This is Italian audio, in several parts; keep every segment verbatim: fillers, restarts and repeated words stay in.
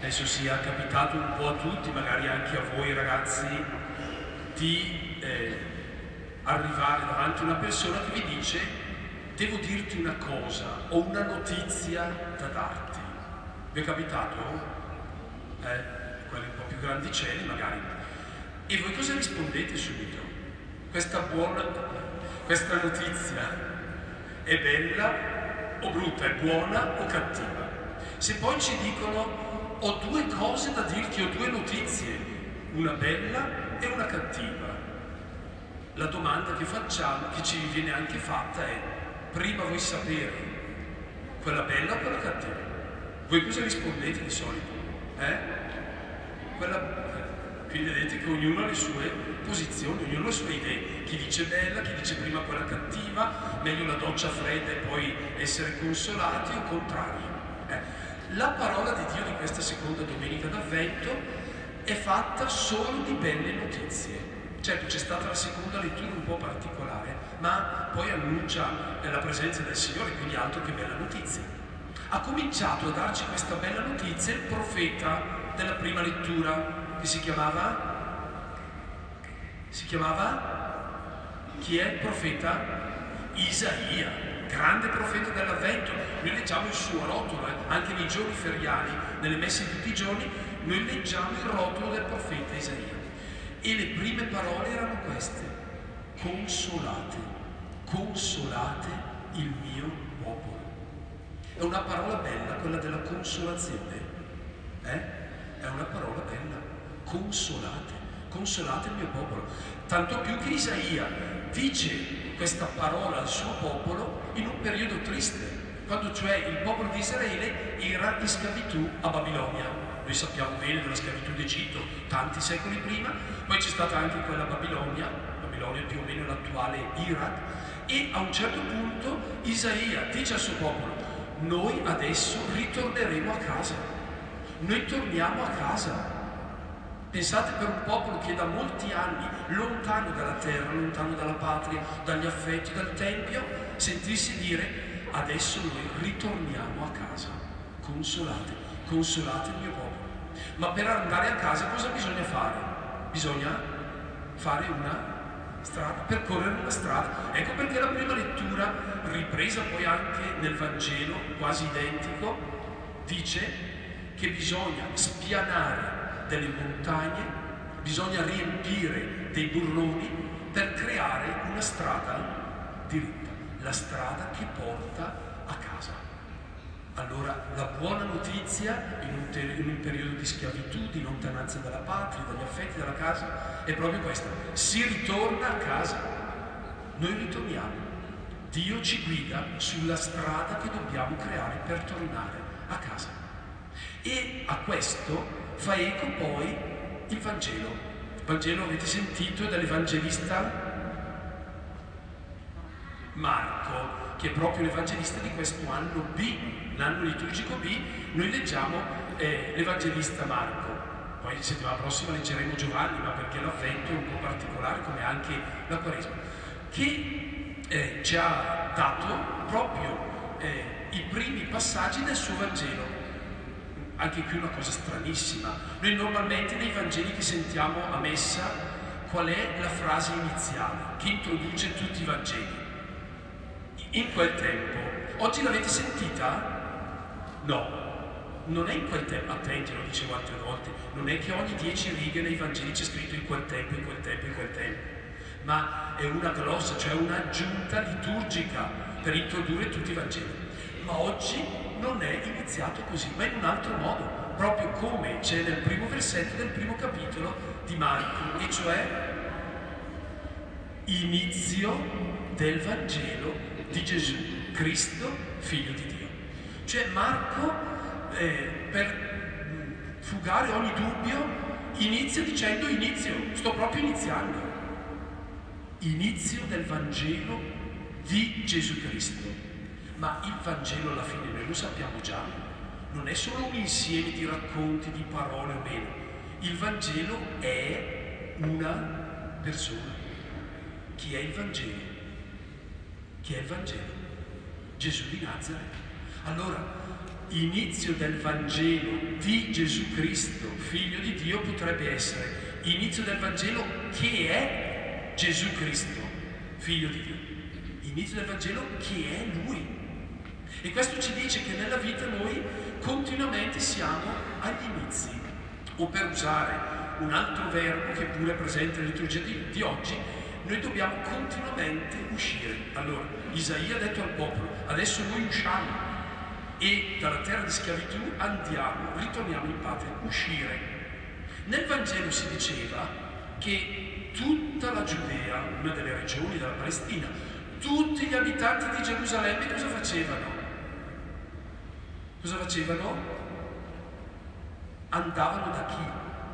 Penso sia capitato un po' a tutti, magari anche a voi ragazzi, di eh, arrivare davanti a una persona che vi dice: devo dirti una cosa, ho una notizia da darti. Vi è capitato? Eh, quelli un po' più grandicelli magari. E voi cosa rispondete subito? Questa buona, questa notizia è bella o brutta, è buona o cattiva? Se poi ci dicono: ho due cose da dirti, ho due notizie, una bella e una cattiva, la domanda che facciamo, che ci viene anche fatta è: prima vuoi sapere quella bella o quella cattiva? Voi cosa rispondete di solito? Eh? Quella... Quindi vedete che ognuno ha le sue posizioni, ognuno ha le sue idee. Chi dice bella, chi dice prima quella cattiva, meglio la doccia fredda e poi essere consolati, o contrario. Eh? La parola di Dio di questa seconda domenica d'Avvento è fatta solo di belle notizie. Certo, c'è stata la seconda lettura un po' particolare, ma poi annuncia la presenza del Signore, quindi altro che bella notizia. Ha cominciato a darci questa bella notizia il profeta della prima lettura, che si chiamava? Si chiamava? Chi è il profeta? Isaia. Grande profeta dell'Avvento. Noi leggiamo il suo rotolo, eh? Anche nei giorni feriali, nelle messe di tutti i giorni, noi leggiamo il rotolo del profeta Isaia. E le prime parole erano queste: consolate, consolate il mio popolo. È una parola bella quella della consolazione, eh? È una parola bella. Consolate, consolate il mio popolo. Tanto più che Isaia dice questa parola al suo popolo in un periodo triste, quando cioè il popolo di Israele era in schiavitù a Babilonia. Noi sappiamo bene della schiavitù d'Egitto, tanti secoli prima, poi c'è stata anche quella Babilonia, Babilonia più o meno l'attuale Iraq, e a un certo punto Isaia dice al suo popolo: noi adesso ritorneremo a casa, noi torniamo a casa. Pensate, per un popolo che da molti anni, lontano dalla terra, lontano dalla patria, dagli affetti, dal tempio, sentirsi dire: adesso noi ritorniamo a casa, consolate, consolate il mio popolo. Ma per andare a casa cosa bisogna fare? Bisogna fare una strada, percorrere una strada. Ecco perché la prima lettura, ripresa poi anche nel Vangelo, quasi identico, dice che bisogna spianare delle montagne, bisogna riempire dei burroni per creare una strada diritta, la strada che porta a casa. Allora la buona notizia in un, ter- in un periodo di schiavitù, di lontananza dalla patria, dagli affetti, dalla casa, è proprio questa: si ritorna a casa, noi ritorniamo, Dio ci guida sulla strada che dobbiamo creare per tornare a casa. E a questo fa eco poi il Vangelo. Il Vangelo, avete sentito, è dall'Evangelista Marco, che è proprio l'Evangelista di questo anno B, l'anno liturgico B. Noi leggiamo eh, l'Evangelista Marco. Poi settimana prossima leggeremo Giovanni, ma perché l'Avvento è un po' particolare, come anche la Quaresima, che eh, ci ha dato proprio eh, i primi passaggi del suo Vangelo. Anche qui una cosa stranissima. Noi normalmente nei Vangeli che sentiamo a messa, qual è la frase iniziale che introduce tutti i Vangeli? In quel tempo. Oggi l'avete sentita? No, non è in quel tempo. Attenti, lo dicevo altre volte, non è che ogni dieci righe nei Vangeli c'è scritto in quel tempo, in quel tempo, in quel tempo, ma è una glossa, cioè un'aggiunta liturgica per introdurre tutti i Vangeli. Ma oggi non è iniziato così, ma in un altro modo, proprio come c'è nel primo versetto del primo capitolo di Marco, e cioè inizio del Vangelo di Gesù Cristo, figlio di Dio. Cioè Marco, eh, per fugare ogni dubbio, inizia dicendo: inizio, sto proprio iniziando. Inizio del Vangelo di Gesù Cristo. Ma il Vangelo alla fine noi lo sappiamo già, non è solo un insieme di racconti, di parole o meno. Il Vangelo è una persona. Chi è il Vangelo? Chi è il Vangelo? Gesù di Nazareth. Allora, inizio del Vangelo di Gesù Cristo, figlio di Dio, potrebbe essere inizio del Vangelo che è Gesù Cristo, figlio di Dio. Inizio del Vangelo che è Lui. E questo ci dice che nella vita noi continuamente siamo agli inizi. O per usare un altro verbo che pure è presente nella liturgia di, di oggi, noi dobbiamo continuamente uscire. Allora, Isaia ha detto al popolo, adesso noi usciamo e dalla terra di schiavitù andiamo, ritorniamo in patria, uscire. Nel Vangelo si diceva che tutta la Giudea, una delle regioni della Palestina, tutti gli abitanti di Gerusalemme cosa facevano? Cosa facevano? Andavano da chi?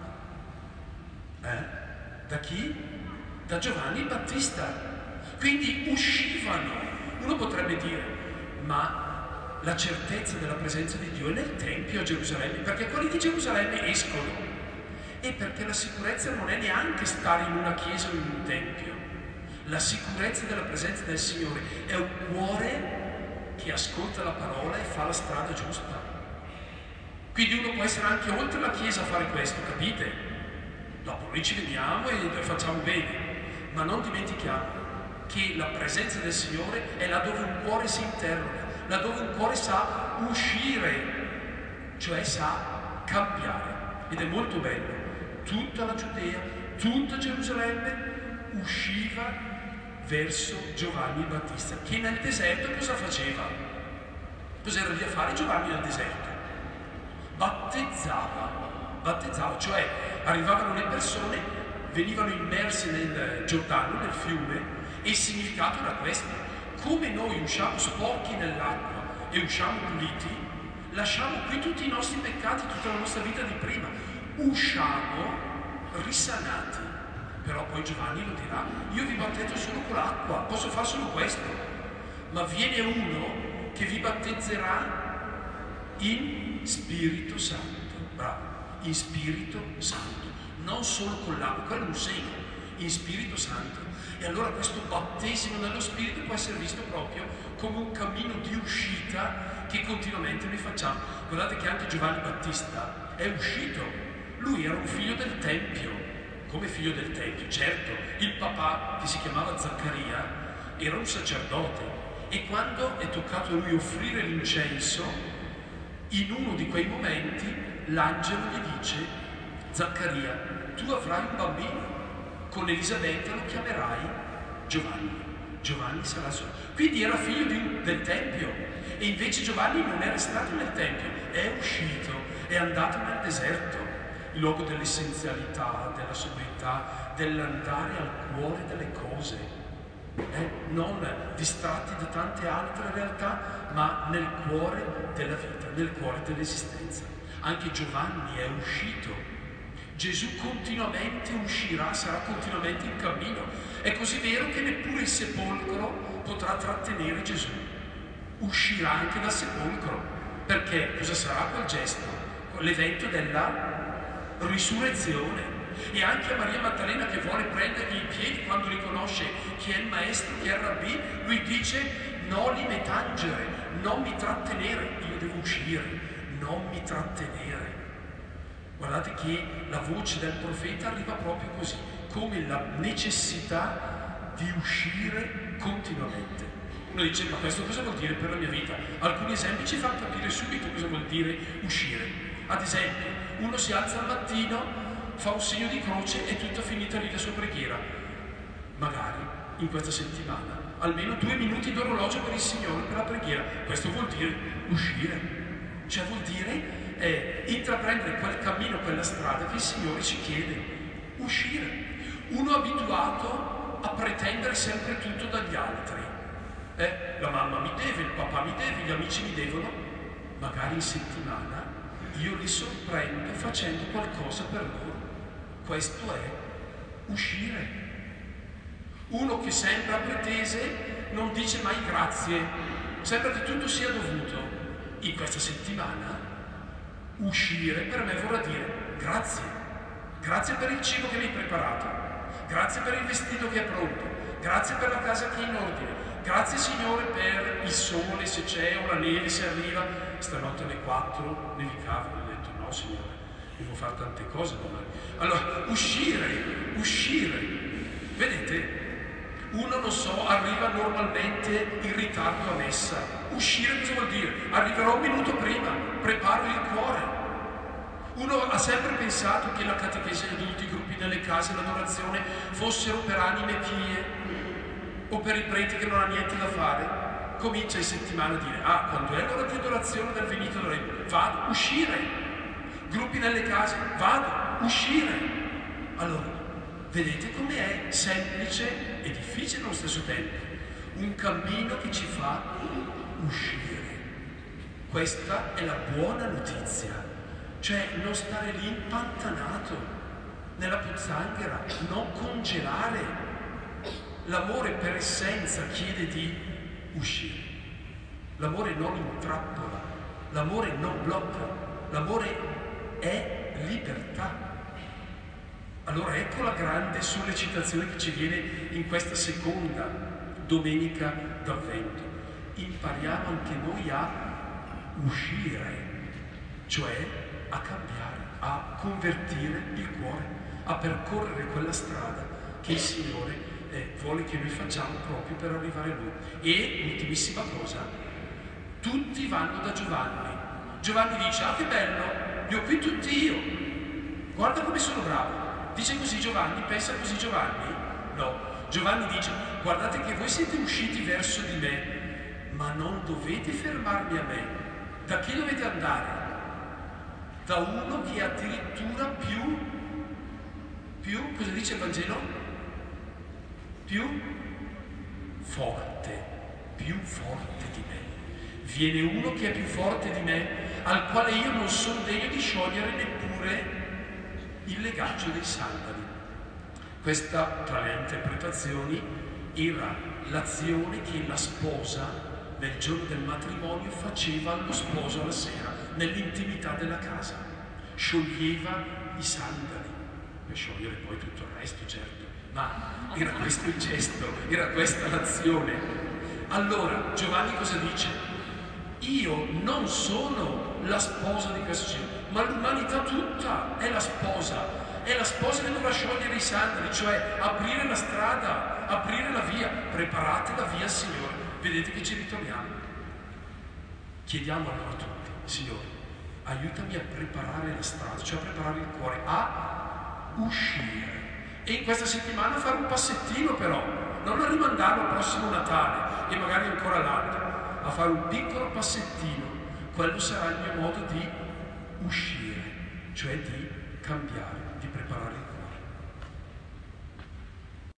Eh? Da chi? Da Giovanni il Battista. Quindi uscivano. Uno potrebbe dire, ma la certezza della presenza di Dio è nel Tempio a Gerusalemme, perché quelli di Gerusalemme escono. E perché la sicurezza non è neanche stare in una chiesa o in un tempio. La sicurezza della presenza del Signore è un cuore che ascolta la parola e fa la strada giusta. Quindi uno può essere anche oltre la chiesa a fare questo, capite? Dopo noi ci vediamo e facciamo bene, ma non dimentichiamo che la presenza del Signore è là dove un cuore si interroga, là dove un cuore sa uscire, cioè sa cambiare. Ed è molto bello. Tutta la Giudea, tutta Gerusalemme usciva verso Giovanni il Battista, che nel deserto cosa faceva? Cos'era lì a fare Giovanni nel deserto? Battezzava, battezzava, cioè arrivavano le persone, venivano immerse nel Giordano, nel fiume, e il significato era questo: come noi usciamo sporchi nell'acqua e usciamo puliti, lasciamo qui tutti i nostri peccati, tutta la nostra vita di prima, usciamo risanati. Però poi Giovanni lo dirà, io vi battezzo solo con l'acqua, posso fare solo questo, ma viene uno che vi battezzerà in Spirito Santo, bravo, in Spirito Santo, non solo con l'acqua, quello è un segno, in Spirito Santo. E allora questo battesimo nello Spirito può essere visto proprio come un cammino di uscita che continuamente noi facciamo. Guardate che anche Giovanni Battista è uscito, lui era un figlio del Tempio. Come figlio del Tempio, certo, il papà, che si chiamava Zaccaria, era un sacerdote, e quando è toccato a lui offrire l'incenso, in uno di quei momenti l'angelo gli dice: Zaccaria, tu avrai un bambino, con Elisabetta lo chiamerai Giovanni, Giovanni sarà suo. Quindi era figlio di, del Tempio, e invece Giovanni non è restato nel Tempio, è uscito, è andato nel deserto, il luogo dell'essenzialità, della sobrietà, dell'andare al cuore delle cose, eh? Non distratti da tante altre realtà, ma nel cuore della vita, nel cuore dell'esistenza. Anche Giovanni è uscito. Gesù continuamente uscirà, sarà continuamente in cammino. È così vero che neppure il sepolcro potrà trattenere Gesù. Uscirà anche dal sepolcro. Perché cosa sarà quel gesto? L'evento della risurrezione. E anche a Maria Maddalena, che vuole prendergli i piedi quando riconosce chi è il maestro, chi è il rabbì, lui dice: noli me tangere, non mi trattenere, io devo uscire, non mi trattenere. Guardate che la voce del profeta arriva proprio così, come la necessità di uscire continuamente. Uno dice: ma questo cosa vuol dire per la mia vita? Alcuni esempi ci fanno capire subito cosa vuol dire uscire. Ad esempio, uno si alza al mattino, fa un segno di croce e tutta finita lì la sua preghiera. Magari in questa settimana almeno due minuti d'orologio per il Signore, per la preghiera. Questo vuol dire uscire, cioè vuol dire eh, intraprendere quel cammino, quella strada che il Signore ci chiede. Uscire. Uno abituato a pretendere sempre tutto dagli altri. Eh, la mamma mi deve, il papà mi deve, gli amici mi devono. Magari in settimana io li sorprendo facendo qualcosa per loro. Questo è uscire. Uno che sembra pretese non dice mai grazie, sembra che tutto sia dovuto. In questa settimana uscire per me vorrà dire grazie. Grazie per il cibo che mi hai preparato, grazie per il vestito che è pronto, grazie per la casa che è in ordine, grazie Signore per il sole se c'è o la neve se arriva. stanotte alle quattro nevicava, ho detto no Signore, devo fare tante cose domani. Allora, uscire, uscire, vedete? Uno, non so, arriva normalmente in ritardo a messa. Uscire cosa vuol dire? Arriverò un minuto prima, preparo il cuore. Uno ha sempre pensato che la catechesi agli adulti, i gruppi nelle case, l'adorazione fossero per anime pie o per i preti che non hanno niente da fare. Comincia in settimana a dire, ah, quando è l'ora di adorazione del venito del Re, vado, uscire. Gruppi nelle case, vado, uscire. Allora, vedete com'è semplice e difficile allo stesso tempo. Un cammino che ci fa uscire. Questa è la buona notizia. Cioè non stare lì impantanato nella pozzanghera, non congelare. L'amore per essenza chiede di uscire. L'amore non intrappola, l'amore non blocca, l'amore è libertà. Allora ecco la grande sollecitazione che ci viene in questa seconda domenica d'Avvento. Impariamo anche noi a uscire, cioè a cambiare, a convertire il cuore, a percorrere quella strada che il Signore eh, vuole che noi facciamo proprio per arrivare a Lui. E, ultimissima cosa, tutti vanno da Giovanni. Giovanni dice, ah che bello, li ho qui tutti io, guarda come sono bravo. Dice così Giovanni? Pensa così Giovanni? No, Giovanni dice, guardate che voi siete usciti verso di me, ma non dovete fermarmi a me. Da chi dovete andare? Da uno che è addirittura più, più, cosa dice il Vangelo? Più forte, più forte di me. Viene uno che è più forte di me, al quale io non sono degno di sciogliere neppure il legaggio dei sandali. Questa, tra le interpretazioni, era l'azione che la sposa nel giorno del matrimonio faceva allo sposo alla sera, nell'intimità della casa. Scioglieva i sandali, per sciogliere poi tutto il resto, certo, ma era questo il gesto, era questa l'azione. Allora, Giovanni cosa dice? Io non sono la sposa di questo Signore, ma l'umanità tutta è la sposa. È la sposa che dovrà sciogliere i sandali, cioè aprire la strada, aprire la via. Preparate la via, Signore. Vedete che ci ritroviamo. Chiediamo allora a tutti, Signore, aiutami a preparare la strada, cioè a preparare il cuore, a uscire. E in questa settimana fare un passettino però, non a rimandarlo al prossimo Natale e magari ancora l'altro, a fare un piccolo passettino. Quello sarà il mio modo di uscire, cioè di cambiare, di preparare il cuore.